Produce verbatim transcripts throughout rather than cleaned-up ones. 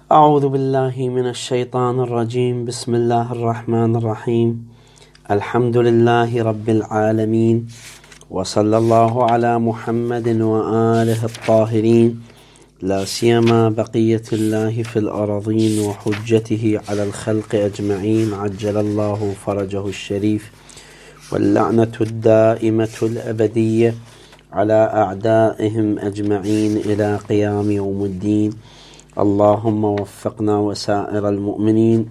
أعوذ بالله من الشيطان الرجيم. بسم الله الرحمن الرحيم. الحمد لله رب العالمين، وصلى الله على محمد وآله الطاهرين، لا سيما بقية الله في الأراضين وحجته على الخلق أجمعين، عجل الله فرجه الشريف، واللعنة الدائمة الأبدية على أعدائهم أجمعين إلى قيام يوم الدين. اللهم وفقنا وسائر المؤمنين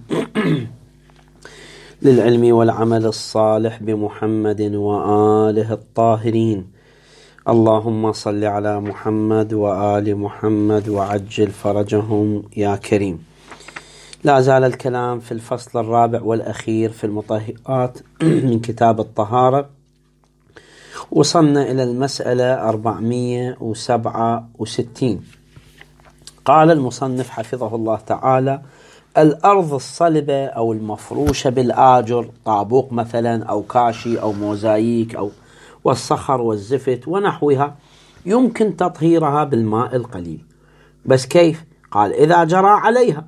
للعلم والعمل الصالح بمحمد وآله الطاهرين. اللهم صل على محمد وآل محمد وعجل فرجهم يا كريم. لا زال الكلام في الفصل الرابع والأخير في المطهرات من كتاب الطهارة. وصلنا إلى المسألة أربعمئة وسبعة وستين. قال المصنف حفظه الله تعالى: الأرض الصلبة أو المفروشة بالآجر، طابوق مثلا أو كاشي أو موزاييك أو والصخر والزفت ونحوها، يمكن تطهيرها بالماء القليل. بس كيف؟ قال: إذا جرى عليها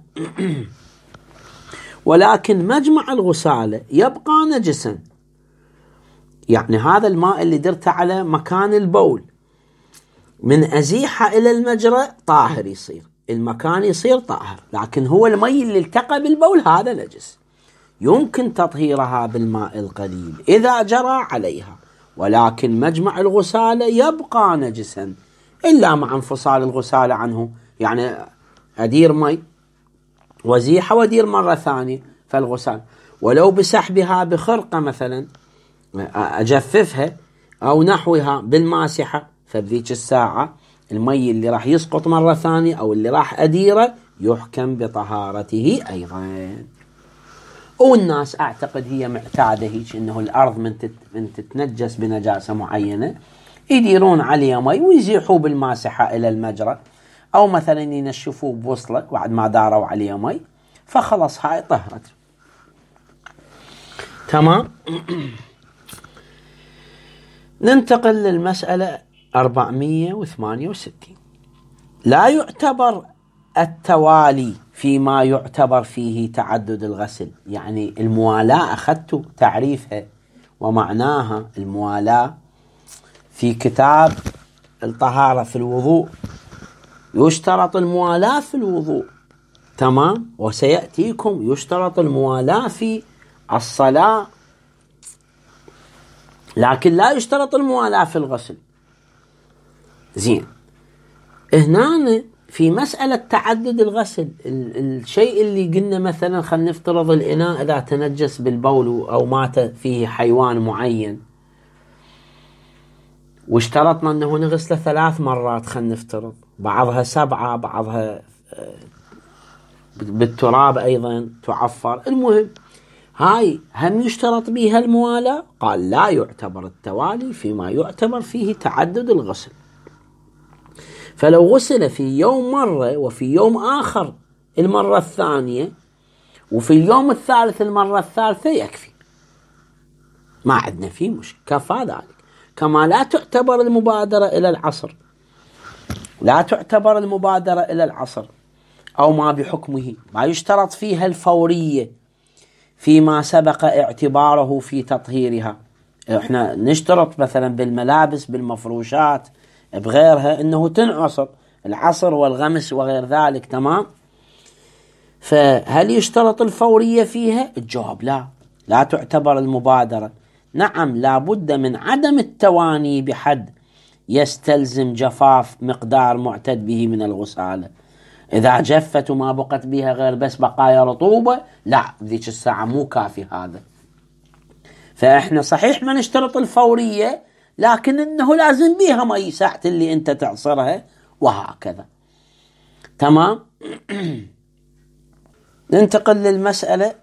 ولكن مجمع الغسالة يبقى نجسا. يعني هذا الماء اللي درت على مكان البول من أزيحة إلى المجرى طاهر، يصير المكان يصير طاهر، لكن هو المي اللي التقى بالبول هذا نجس. يمكن تطهيرها بالماء القليل إذا جرى عليها، ولكن مجمع الغسالة يبقى نجسا إلا مع انفصال الغسالة عنه. يعني أدير مي وزيحة وأدير مرة ثانية فالغسالة، ولو بسحبها بخرقة مثلا أجففها أو نحوها بالماسحة، فبذيك الساعة المي اللي راح يسقط مرة ثانية أو اللي راح أديره يحكم بطهارته أيضا. والناس أعتقد هي معتادة هيك، إنه الأرض من, تت من تتنجس بنجاسة معينة يديرون عليها مي ويزيحوا بالماسحة إلى المجرى، أو مثلا ينشفوا بوصلة بعد ما داروا عليها مي، فخلص هاي طهرت. تمام. ننتقل للمسألة أربعمئة وثمانية وستين. لا يعتبر التوالي فيما يعتبر فيه تعدد الغسل. يعني الموالاة أخذت تعريفها ومعناها. الموالاة في كتاب الطهارة في الوضوء يشترط الموالاة في الوضوء، تمام، وسيأتيكم يشترط الموالاة في الصلاة، لكن لا يشترط الموالاة في الغسل. زين، هنا في مسألة تعدد الغسل، الشيء اللي قلنا مثلا خلينا نفترض الإناء إذا تنجس بالبول أو مات فيه حيوان معين، واشترطنا أنه نغسله ثلاث مرات، خلينا نفترض بعضها سبعة بعضها بالتراب أيضا تعفر. المهم هاي هم يشترط بها الموالاة. قال: لا يعتبر التوالي فيما يعتبر فيه تعدد الغسل. فلو غسل في يوم مرة وفي يوم آخر المرة الثانية وفي اليوم الثالث المرة الثالثة يكفي، ما عندنا فيه مشكلة، كفى ذلك. كما لا تعتبر المبادرة إلى العصر، لا تعتبر المبادرة إلى العصر أو ما بحكمه، ما يشترط فيها الفورية فيما سبق اعتباره في تطهيرها. احنا نشترط مثلا بالملابس بالمفروشات بغيرها انه تنعصر، العصر والغمس وغير ذلك، تمام. فهل يشترط الفورية فيها؟ الجواب لا، لا تعتبر المبادرة. نعم، لا بد من عدم التواني بحد يستلزم جفاف مقدار معتد به من الغسالة. إذا جفت وما بقت بها غير بس بقايا رطوبة، لا، ذيك الساعة مو كافي هذا. فإحنا صحيح ما نشترط الفورية، لكن إنه لازم بيها مي ساعة اللي أنت تعصرها وهكذا، تمام. ننتقل للمسألة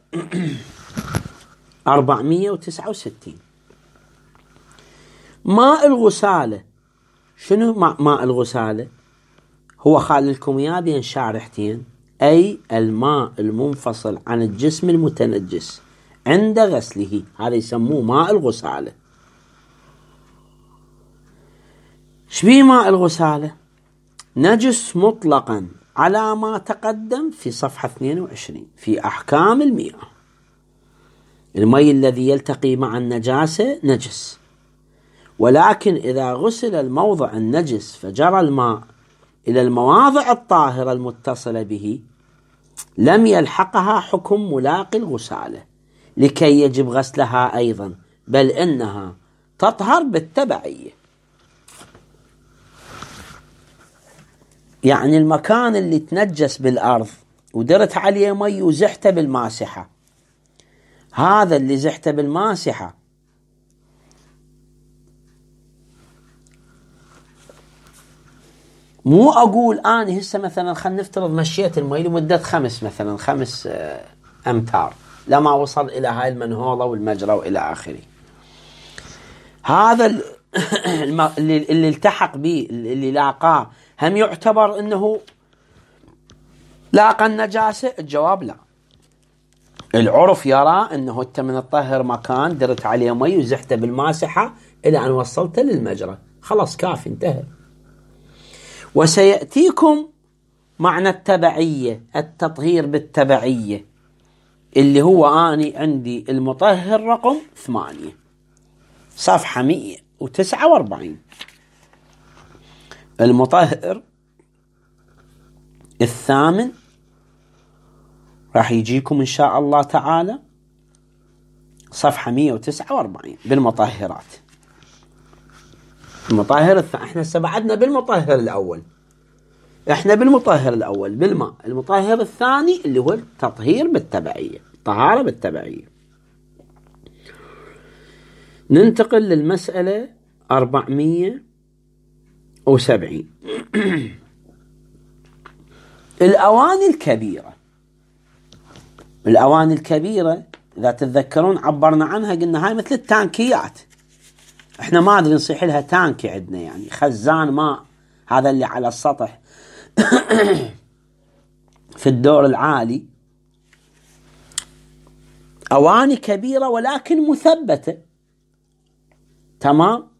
أربعمئة وتسعة وستين. ماء الغسالة. شنو ماء الغسالة؟ هو خال لكم إياه بين شارحتين، أي الماء المنفصل عن الجسم المتنجس عند غسله، هذا يسموه ماء الغسالة. شبيه ماء الغسالة؟ نجس مطلقا على ما تقدم في صفحة اثنين وعشرين في أحكام المياه. المي الذي يلتقي مع النجاسة نجس، ولكن إذا غسل الموضع النجس فجرى الماء إلى المواضع الطاهرة المتصلة به لم يلحقها حكم ملاقي الغسالة لكي يجب غسلها أيضا، بل إنها تطهر بالتبعية. يعني المكان اللي تنجس بالأرض ودرت عليه مي وزحته بالماسحة، هذا اللي زحته بالماسحة مو أقول أنا هسه مثلا خلينا نفترض مشيت المي لمدة خمس مثلا خمس أمتار لما وصل إلى هاي المنهوضة والمجرى وإلى آخره. هذا اللي, اللي التحق به اللي لاقاه هم يعتبر أنه لاقى النجاسة؟ الجواب لا. العرف يرى أنه أنت من الطهر مكان درت عليه مي وزحته بالماسحة إلى أن وصلته للمجرى، خلاص كافي انتهى. وسيأتيكم معنى التبعية، التطهير بالتبعية، اللي هو أني عندي المطهر رقم ثمانية صفحة مئة وتسعة وأربعين. المطهر الثامن راح يجيكم إن شاء الله تعالى صفحة مئة وتسعة وأربعين بالمطهرات. المطهر الثاني، احنا سبعدنا بالمطهر الأول، احنا بالمطهر الأول بالماء. المطهر الثاني اللي هو التطهير بالتبعية، الطهارة بالتبعية. ننتقل للمسألة أربعمية وسبعين. الأواني الكبيرة. الأواني الكبيرة إذا تتذكرون عبرنا عنها قلنا هاي مثل التانكيات، احنا ما ادري نصيح لها تانكي عندنا، يعني خزان ماء، هذا اللي على السطح في الدور العالي. أواني كبيرة ولكن مثبتة، تمام.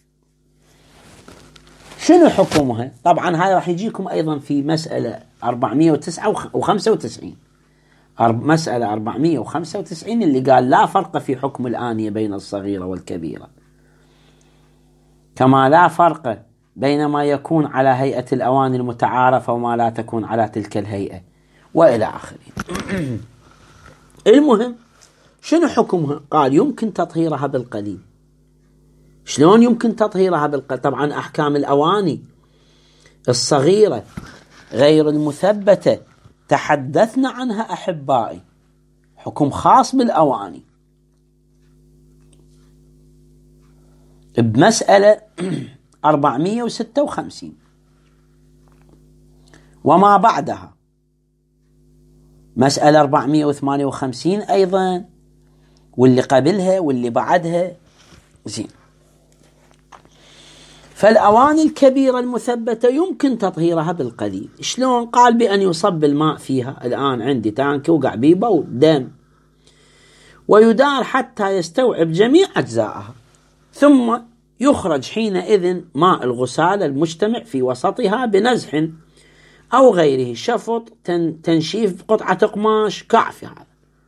شنو حكمها؟ طبعا هاي راح يجيكم أيضا في مسألة أربعمية وتسعة وخمسة وتسعين، مسألة أربعمية وخمسة وتسعين اللي قال لا فرق في حكم الآنية بين الصغيرة والكبيرة، كما لا فرق بين ما يكون على هيئة الأواني المتعارفة وما لا تكون على تلك الهيئة وإلى آخره. المهم شنو حكمها؟ قال يمكن تطهيرها بالقليل. شلون يمكن تطهيرها بالقليل؟ طبعا أحكام الأواني الصغيرة غير المثبتة تحدثنا عنها أحبائي، حكم خاص بالأواني بمسألة أربعمية وستة وخمسين وما بعدها مسألة أربعمية وثمانية وخمسين أيضا، واللي قبلها واللي بعدها. زين، فالأواني الكبيرة المثبتة يمكن تطهيرها بالقليل. شلون؟ قال بأن يصب الماء فيها. الآن عندي تانك وقع بيه بول دم، ويدار حتى يستوعب جميع أجزائها، ثم يخرج حينئذ ماء الغسالة المجتمع في وسطها بنزح أو غيره، شفط، تنشيف قطعة قماش، كعف. هذا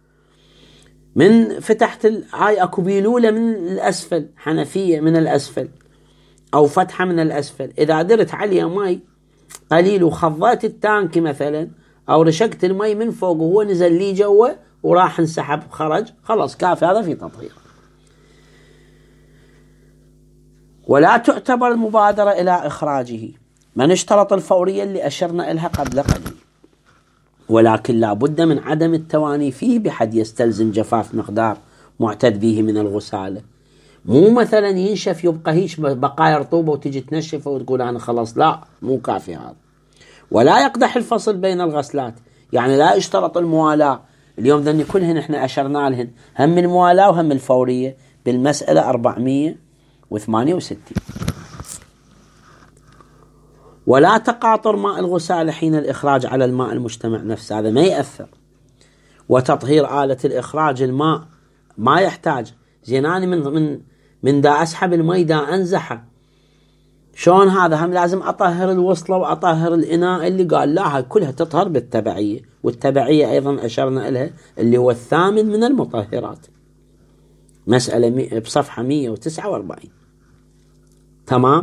من فتحت هاي أكو بيلولة من الأسفل، حنفية من الأسفل أو فتحة من الأسفل، إذا درت عليها مي قليل وخضات التانك مثلا أو رشقت المي من فوق وهو نزل لي جوا وراح انسحب خرج، خلاص كافي، هذا في تطهير. ولا تعتبر المبادرة إلى إخراجه، ما نشترط الفورية اللي أشرنا إلها قبل قليل، ولكن لا بد من عدم التواني فيه بحد يستلزم جفاف مقدار معتد به من الغسالة. مو مثلا ينشف يبقى هيش بقايا رطوبة وتجي تنشفه وتقول أنا خلاص، لا، مو كافي هذا. ولا يقدح الفصل بين الغسلات، يعني لا يشترط الموالاة. اليوم ذني كلهن احنا أشرنا لهن، هم الموالاة وهم الفورية بالمسألة أربعمية وثمانية وستين. ولا تقاطر ماء الغسالة حين الإخراج على الماء المجتمع نفسه، هذا ما يأثر. وتطهير آلة الإخراج الماء ما يحتاج. زيناني من من من دا أسحب المي دا أنزحه شلون هذا؟ هم لازم أطهر الوصلة وأطهر الإناء اللي قال لا، هاي كلها تطهر بالتبعية، والتبعية أيضا أشرنا إلها اللي هو الثامن من المطهرات، مسألة بصفحة مئة وتسعة وأربعين. تمام.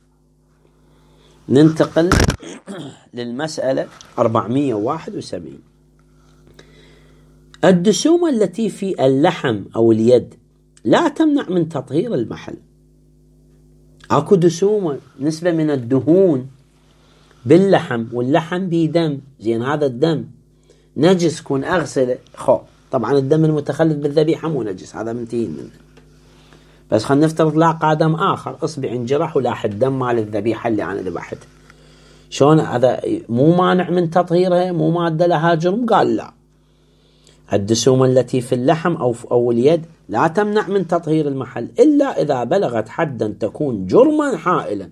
ننتقل للمسألة أربعمئة وواحد وسبعين. الدسومة التي في اللحم أو اليد لا تمنع من تطهير المحل. اكو دسومة نسبة من الدهون باللحم، واللحم بيه دم، زين هذا الدم نجس، كون اغسله. خو طبعا الدم المتخلط بالذبيحة مو نجس، هذا منتهين منه، بس خلينا نفترض لاقى دم اخر، اصبع انجرح ولاح الدم مال الذبيحة اللي انا ذبحتها، شلون هذا؟ مو مانع من تطهيرها، مو مادة لها جرم؟ قال لا، الدسومة التي في اللحم أو أو اليد لا تمنع من تطهير المحل إلا إذا بلغت حدا تكون جرما حائلا،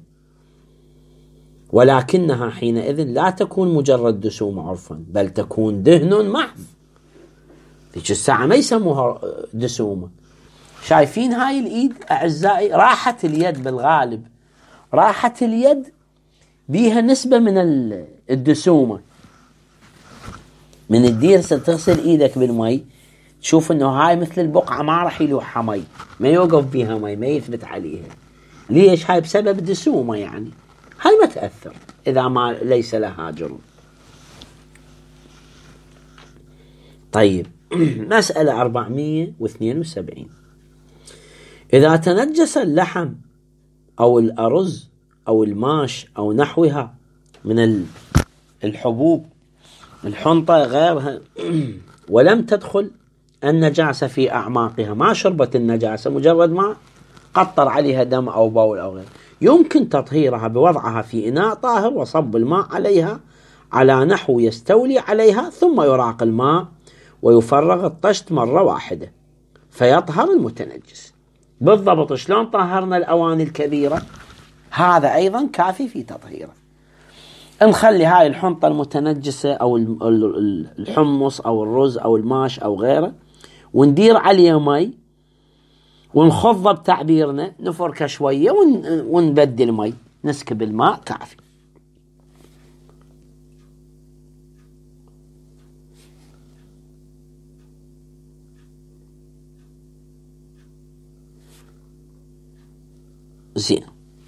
ولكنها حينئذ لا تكون مجرد دسومة عرفا، بل تكون دهن محض. ذيك الساعة ما يسموها دسومة. شايفين هاي الإيد أعزائي؟ راحة اليد بالغالب، راحة اليد بيها نسبة من الدسومة. من الدير تغسل ايدك بالمي تشوف انه هاي مثل البقعة ما راح يلوحها مي، ما يوقف بيها مي، ما يثبت عليها. ليش؟ هاي بسبب دسومة، يعني هاي ما تأثر اذا ما ليس لها جرم. طيب مسألة أربعمئة واثنين وسبعين. إذا تنجس اللحم أو الأرز أو الماش أو نحوها من الحبوب، الحنطة غيرها، ولم تدخل النجاسة في أعماقها، ما شربت النجاسة، مجرد ما قطر عليها دم أو بول أو غيره، يمكن تطهيرها بوضعها في إناء طاهر وصب الماء عليها على نحو يستولي عليها، ثم يراق الماء ويفرغ الطشت مرة واحدة فيطهر المتنجس. بالضبط شلون طهرنا الأواني الكبيرة، هذا أيضا كافي في تطهيره. نخلي هاي الحنطة المتنجسة أو الحمص أو الرز أو الماش أو غيره، وندير عليه مي ونخضه بتعبيرنا، نفركه شوية ونبدل مي، نسكب الماء، كافي. زين.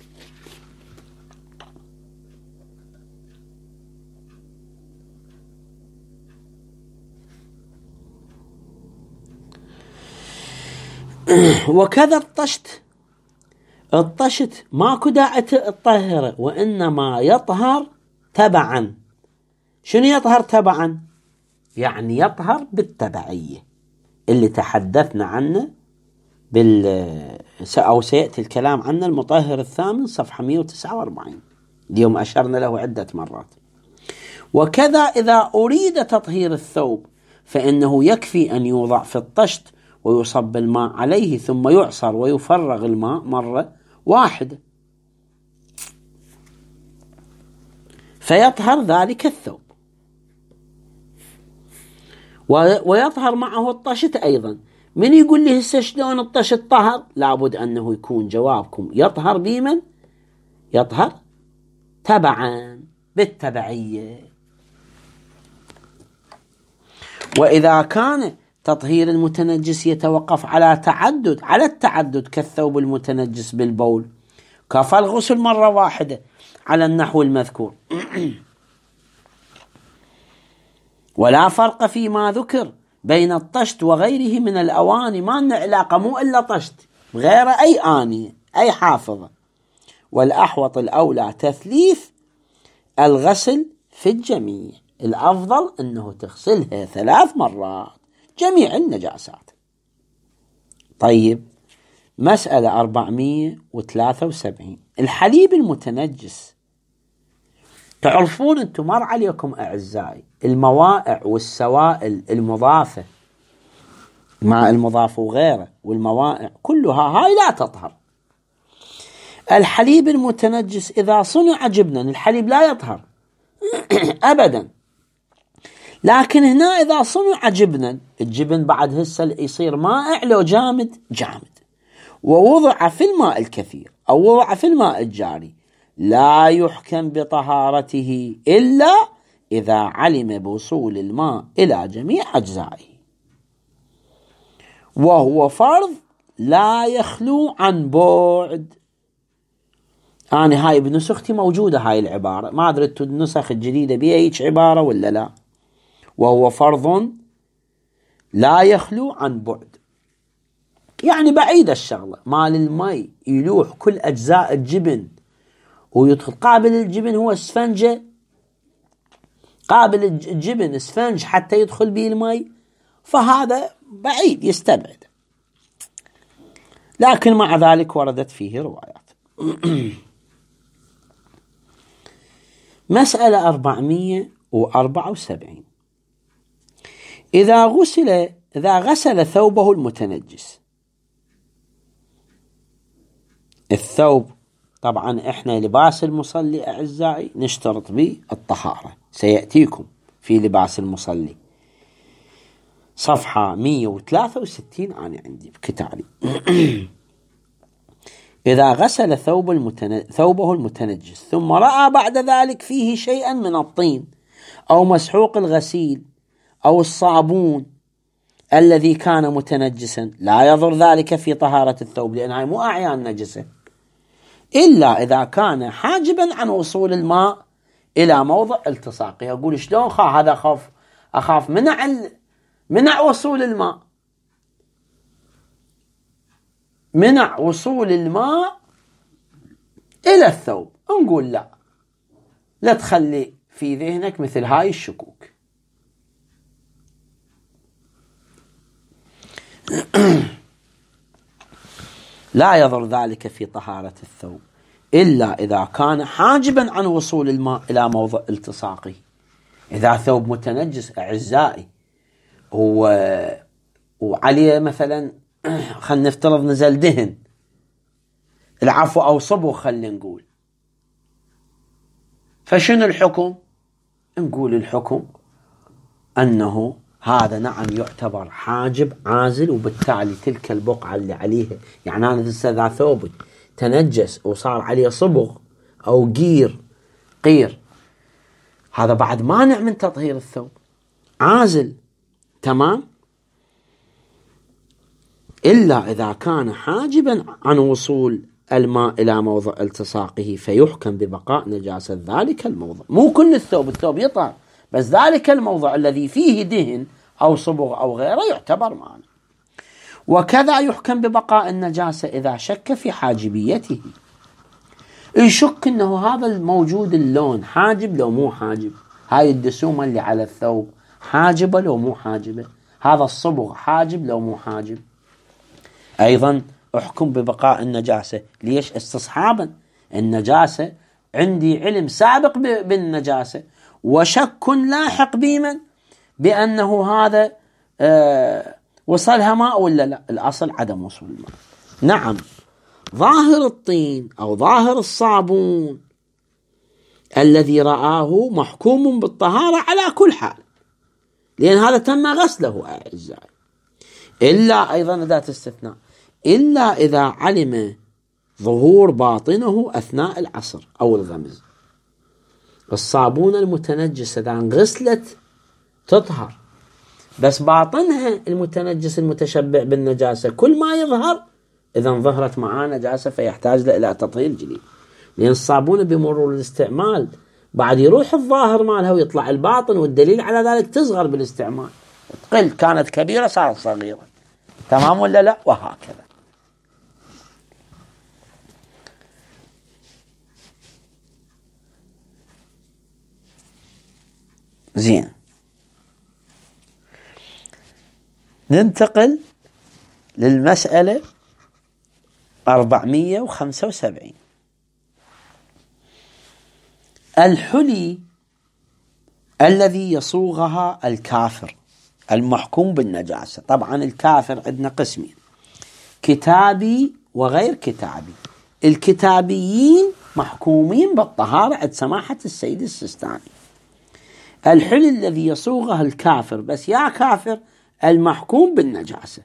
وكذا الطشت، الطشت ماكو داعي تطهره، وإنما يطهر تبعا. شنو يطهر تبعا؟ يعني يطهر بالتبعية اللي تحدثنا عنه بال أو سيأتي الكلام عنه المطهر الثامن صفحة مئة وتسعة وأربعين، اليوم أشرنا له عدة مرات. وكذا إذا أريد تطهير الثوب فإنه يكفي أن يوضع في الطشت ويصب الماء عليه ثم يعصر ويفرغ الماء مرة واحدة فيطهر ذلك الثوب، ويطهر معه الطشت أيضا. من يقول لي هسه شلون الطشت طهر؟ لابد أنه يكون جوابكم يطهر بمن؟ يطهر تبعا بالتبعية. وإذا كان تطهير المتنجس يتوقف على تعدد على التعدد كالثوب المتنجس بالبول، كفى الغسل مرة واحدة على النحو المذكور. ولا فرق فيما ذكر بين الطشت وغيره من الأواني، ما لنا علاقة، مو إلا طشت غير أي آنية أي حافظة. والأحوط الأولى تثليث الغسل في الجميع، الأفضل أنه تغسلها ثلاث مرات جميع النجاسات. طيب مسألة أربعمئة وثلاثة وسبعين. الحليب المتنجس، تعرفون أنتم مر عليكم أعزائي الموائع والسوائل المضافة، ماء المضاف وغيره والموائع كلها هاي لا تطهر. الحليب المتنجس إذا صنع جبنا، الحليب لا يطهر أبدا، لكن هنا إذا صنع جبنا، الجبن بعد هسه يصير مائع لو جامد جامد، ووضع في الماء الكثير أو وضع في الماء الجاري لا يحكم بطهارته إلا إذا علم بوصول الماء إلى جميع أجزائه، وهو فرض لا يخلو عن بعد. أنا هاي بنسختي موجودة هاي العبارة، ما أدري النسخ الجديدة بيها هيك عبارة ولا لا. وهو فرض لا يخلو عن بعد، يعني بعيد الشغلة. مال المي يلوح كل أجزاء الجبن ويدخل. قابل الجبن هو اسفنجة، قابل الجبن اسفنج حتى يدخل به المي، فهذا بعيد يستبعد. لكن مع ذلك وردت فيه روايات. مسألة أربعمئة وأربعة وسبعين. إذا غسل إذا غسل ثوبه المتنجس، الثوب طبعا احنا لباس المصلي أعزائي نشترط به الطهارة، سيأتيكم في لباس المصلي صفحة مئة وثلاثة وستين أنا عندي بكتابي. إذا غسل ثوب المتن... ثوبه المتنجس ثم رأى بعد ذلك فيه شيئا من الطين أو مسحوق الغسيل أو الصابون الذي كان متنجسا، لا يضر ذلك في طهارة الثوب، لأنها مو أعيان نجسة، إلا إذا كان حاجبا عن وصول الماء إلى موضع التصاقه. أقول شلون خا هذا أخاف أخاف منع ال... منع وصول الماء، منع وصول الماء إلى الثوب. نقول لا، لا تخلي في ذهنك مثل هاي الشكوك. لا يضر ذلك في طهارة الثوب إلا إذا كان حاجبا عن وصول الماء إلى موضع التصاقه. إذا ثوب متنجس أعزائي هو وعليه مثلا خلينا نفترض نزل دهن، العفو أو صبغ خلينا نقول، فشنو الحكم؟ نقول الحكم أنه هذا نعم يعتبر حاجب عازل، وبالتالي تلك البقعة اللي عليها، يعني أنا إذا ثوبي تنجس وصار عليه صبغ أو قير قير، هذا بعد مانع من تطهير الثوب، عازل تمام، إلا إذا كان حاجبا عن وصول الماء إلى موضع التصاقه فيحكم ببقاء نجاسة ذلك الموضع. مو كل الثوب، الثوب يطهر، بس ذلك الموضع الذي فيه دهن أو صبغ أو غيره يعتبر مانع. وكذا يحكم ببقاء النجاسة إذا شك في حاجبيته، يشك أنه هذا الموجود اللون حاجب لو مو حاجب، هاي الدسومة اللي على الثوب حاجبة لو مو حاجبة، هذا الصبغ حاجب لو مو حاجب، أيضا أحكم ببقاء النجاسة. ليش؟ استصحابا النجاسة، عندي علم سابق بالنجاسة وشك لاحق بمن بأنه هذا آه وصلها ماء ولا لا. الأصل عدم وصول الماء. نعم ظاهر الطين أو ظاهر الصابون الذي رآه محكوم بالطهارة على كل حال، لأن هذا تم غسله أعزائي، إلا أيضا أداة استثناء، إلا إذا علم ظهور باطنه أثناء العصر أو الغمز. الصابون المتنجس إذا انغسلت تطهر، بس باطنها المتنجس المتشبع بالنجاسة كل ما يظهر، إذا ظهرت معاه نجاسة فيحتاج إلى تطهير جديد، لأن الصابون بمرور الاستعمال بعد يروح الظاهر مالها ويطلع الباطن، والدليل على ذلك تصغر بالاستعمال، تقل، كانت كبيرة صارت صغيرة، تمام ولا لا؟ وهكذا. زين، ننتقل للمسألة أربعمئة وخمسة وسبعين. الحلي الذي يصوغها الكافر المحكوم بالنجاسة. طبعا الكافر عندنا قسمين، كتابي وغير كتابي. الكتابيين محكومين بالطهارة عند سماحة السيد السيستاني. الحلي الذي يصوغها الكافر، بس يا كافر المحكوم بالنجاسة.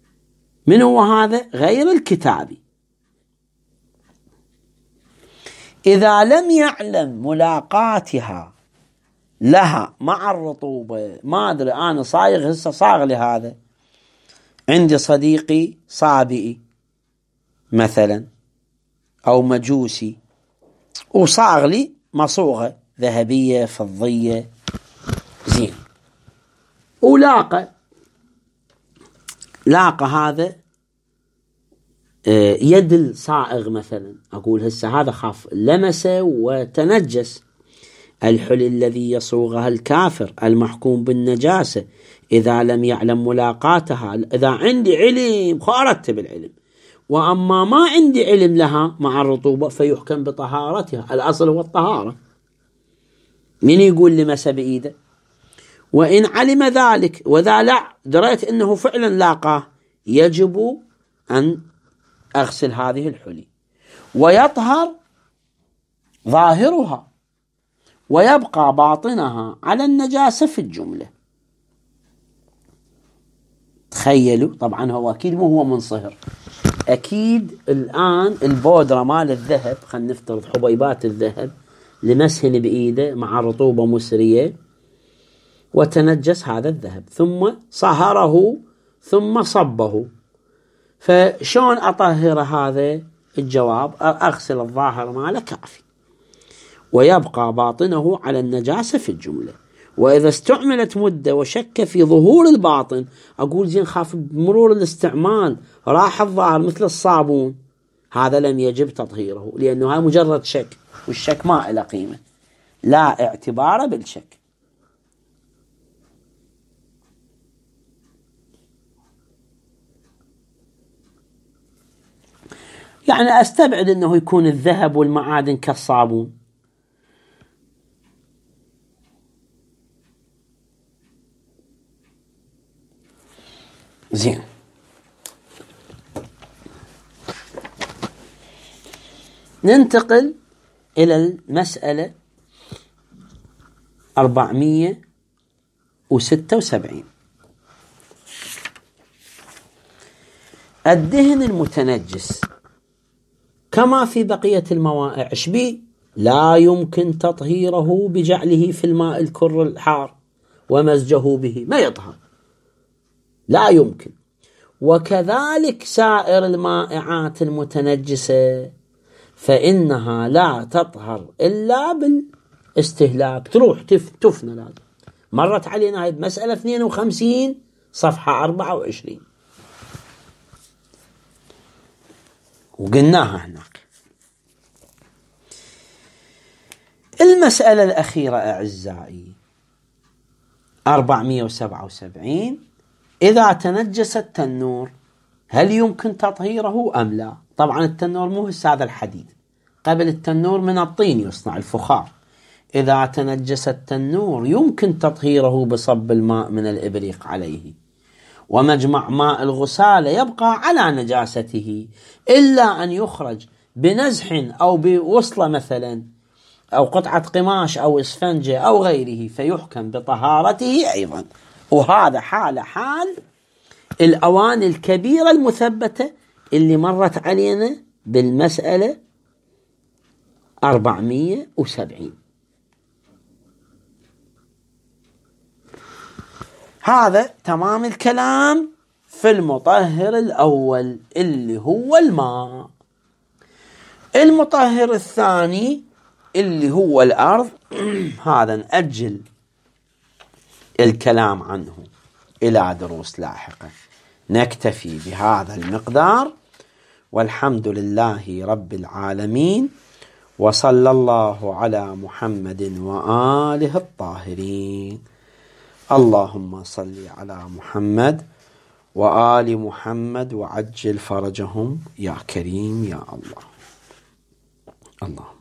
من هو هذا؟ غير الكتابي. إذا لم يعلم ملاقاتها لها مع الرطوبة، ما أدري أنا صايغ هسه صاغ لي هذا، عندي صديقي صابئي مثلا أو مجوسي وصاغ لي مصوغة ذهبية فضية زين، ولاقى لاقى هذا يد الصائغ مثلا، أقول هسه هذا خاف لمسه وتنجس. الحلي الذي يصوغها الكافر المحكوم بالنجاسة إذا لم يعلم ملاقاتها، إذا عندي علم خارجت بالعلم، وأما ما عندي علم لها مع الرطوبة فيحكم بطهارتها، الأصل هو الطهارة. من يقول لي مسا بإيده؟ وإن علم ذلك وذا لا دريت أنه فعلا لاقاه، يجب أن أغسل هذه الحلي ويطهر ظاهرها ويبقى باطنها على النجاسة في الجملة. تخيلوا، طبعا هو أكيد مو هو منصهر، أكيد الآن البودرة مال الذهب، خلينا نفترض حبيبات الذهب لمسهن بإيده مع رطوبة مسرية وتنجس هذا الذهب، ثم صهره ثم صبه، فشون أطهر هذا؟ الجواب أغسل الظاهر ماله كافي ويبقى باطنه على النجاسة في الجملة. وإذا استعملت مدة وشك في ظهور الباطن، أقول زين خاف بمرور الاستعمال راح الظاهر مثل الصابون، هذا لم يجب تطهيره، لأنه هذا مجرد شك، والشك ما له قيمة، لا اعتبار بالشك. يعني أستبعد أنه يكون الذهب والمعادن كالصابون. زين، ننتقل إلى المسألة أربعمية وستة وسبعين. الدهن المتنجس كما في بقية الموائع شبيه لا يمكن تطهيره بجعله في الماء الكر الحار ومزجه به، ما يطهر، لا يمكن. وكذلك سائر المائعات المتنجسة فإنها لا تطهر إلا بالاستهلاك، تروح تفنى. لازم مرت علينا هاي مسألة اثنين وخمسين صفحة أربعة وعشرين وقلناها هناك. المسألة الأخيرة أعزائي أربعمية وسبعة وسبعين، إذا تنجس التنور هل يمكن تطهيره أم لا؟ طبعا التنور مو هذا الحديد، قبل التنور من الطين يصنع الفخار. إذا تنجس التنور يمكن تطهيره بصب الماء من الإبريق عليه، ومجمع ماء الغسالة يبقى على نجاسته إلا أن يخرج بنزح أو بوصلة مثلا أو قطعة قماش أو إسفنجة أو غيره فيحكم بطهارته أيضا. وهذا حال حال الأواني الكبيرة المثبتة اللي مرت علينا بالمسألة أربعمية وسبعين. هذا تمام الكلام في المطهر الأول اللي هو الماء. المطهر الثاني اللي هو الأرض هذا نأجل الكلام عنه إلى دروس لاحقة. نكتفي بهذا المقدار، والحمد لله رب العالمين، وصلى الله على محمد وآله الطاهرين. اللهم صل على محمد وآل محمد وعجل فرجهم يا كريم يا الله. الله